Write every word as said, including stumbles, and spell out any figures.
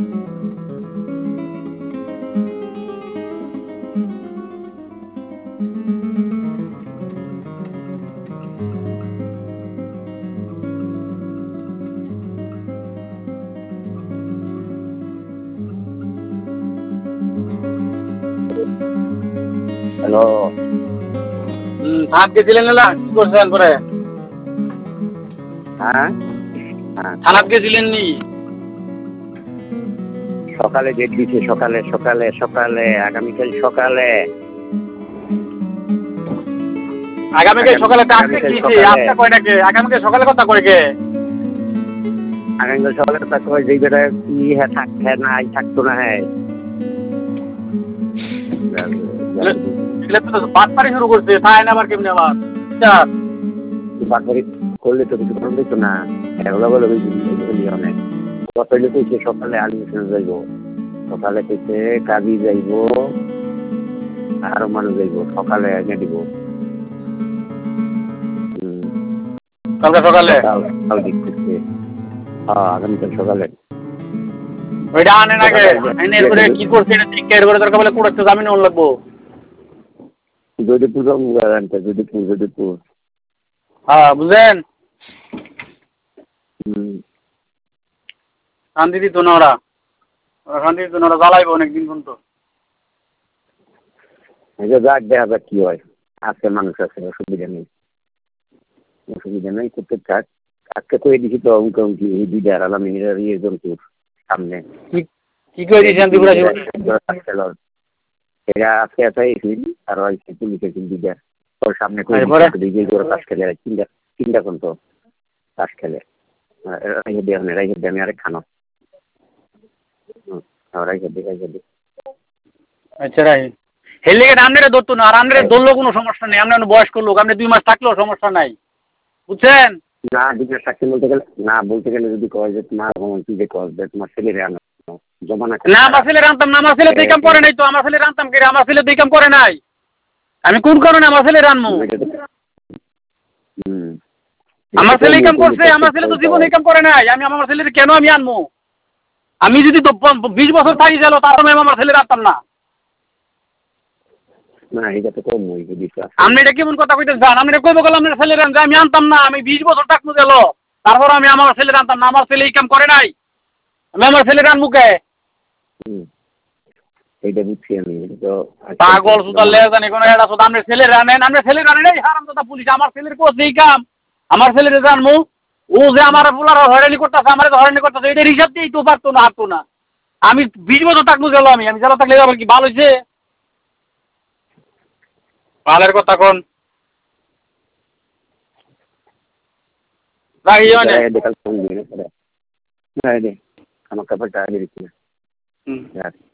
Hello. হুম, থাক গেছিলেন না কি করছেন পরে? হ্যাঁ হ্যাঁ থানাত গেছিলেন নি? সকালে ডেট দিছে, সকালে সকালে সকালে আগামীকাল সকালে আগামীকাল সকালে তো আজকে আগামীকাল কিছে সকালে আজকে কয় নাকি আগামীকাল সকালে কথা কয় কে? আগামীকাল সকালে কথা কয় যেই বেটা ই হ্যাঁ থাক হ্যাঁ নাই থাকতো না হ্যাঁ এগুলো তো বাটপারি শুরু করছে তাই না আবার কেমনে আবার বাড়ি করলে তো কিছু কম দিত না এগুলো বলে অনেক কথা হইলে কইছে সকালে আডমিশন যাইব, সকালে কইছে কাজী যাইব আরো মানুষ যাইব সকালে এনে দিব। কালকে সকালে হ্যাঁ আগামীকাল সকালে ওইটা আনেন আগে এনে এরপরে কি করছে এটা ঠিক এরপরে দরকার বলে কোড়াচ্ছে জামিন ওর লাগবো যদিপুর আনতে যদিপুর যদিপুর হ্যাঁ বুঝলেন হুম শান্তি দিত না ওরা ওরা শান্তি দিত না ওরা জ্বালাইবো অনেকদিন পর্যন্ত যাক দেখা যাক কি হয়। আজকে মানুষ আছে অসুবিধা নেই, অসুবিধা নেই করতে থাক। আজকে তো এদিকে তো অঙ্ক অঙ্কি এই দুইটা আলাম ইয়ে জন্তুর সামনে কি করে দিয়েছেন ত্রিপুরা এরা আজকে এসেছিল আর পুলিশ এসেছিল দুইটা তোর সামনে তাস খেলে তিনটা তিনটা পর্যন্ত তাস খেলে রাইখে দিয়ে আমি আরেক খানো রাইখে দিই রাইখে দিই আচ্ছা রাই হেলিকে রান্নারে ধরতো না আর রান্নারে ধরলেও কোনো সমস্যা নেই আমরা বয়স্ক লোক আপনি দুই মাস থাকলেও সমস্যা নাই বুঝছেন না দুই মাস থাকতে বলতে গেলে না বলতে গেলে যদি কয় যে তোমার তুই যে কয় যে তোমার ছেলেরে আনো জমা না না আমার ছেলে রান্তাম না আমার ছেলে দুই কাম করে নাই তো আমার ছেলে রান্তাম কে আমার ছেলে দুই কাম করে নাই আমি কোন কারণে আমার ছেলে রানমু আমার ছেলে কাম করছে আমার ছেলে তো জীবনে কাম করে নাই আমি আমার ছেলের কেন আমি আনমু আমি যদি বিশ বছর থাকি গেল তার আমি আমার ছেলে রাখতাম না না এটা তো কম ওই বিষয় আপনি এটা কেমন কথা কইতে চান আপনি কইব গেল আপনার ছেলে রান আমি আনতাম না আমি বিশ বছর থাকবো গেল তারপর আমি আমার ছেলে রানতাম না আমার ছেলে এই কাম করে নাই আমি আমার ছেলে রান মুখে এইটা বুঝছি আমি তো পাগল সুতার লেগে জানি কোনো এটা সুতা আপনি ছেলে রানেন আপনি ছেলে রানেন এই হারাম দাদা পুলিশ আমার ছেলের কোচ এই কাম আমার ছেলের জানমু ও যে আমার পোলার হয়রানি করতেছে আমার হয়রানি করতেছে এটার হিসাব দিয়েই তো পারতো না হারতো না আমি বিশ বছর থাকবো গেল আমি আমি জেলা থাকলে আবার কি ভালো হয়েছে ভালের কথা কোন রাখিও না আমার কাপড়টা দিচ্ছি না।